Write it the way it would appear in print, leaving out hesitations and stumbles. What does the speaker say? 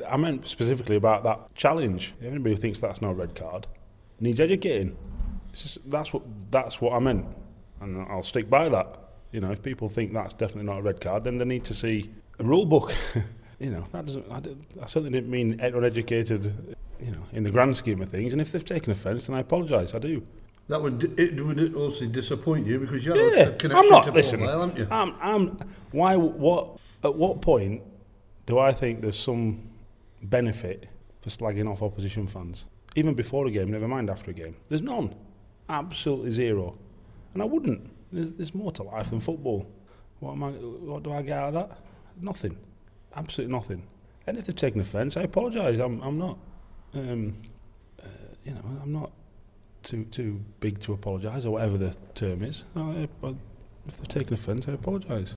I meant specifically about that challenge. Anybody who thinks that's not a red card needs educating. That's what I meant, and I'll stick by that. If people think that's definitely not a red card, then they need to see a rule book. That doesn't. I certainly didn't mean uneducated. In the grand scheme of things, and if they've taken offence, then I apologise. I do. That would also disappoint you because you have a connection I'm not. to Listen, Paul Vale, haven't you? Why? What? At what point do I think there's some benefit for slagging off opposition fans? Even before a game, never mind after a game. There's none. Absolutely zero. And I wouldn't. There's more to life than football. What do I get out of that? Nothing. Absolutely nothing. And if they've taken offence, I apologise. I'm not. I'm not too big to apologise or whatever the term is. If they've taken offence, I apologise.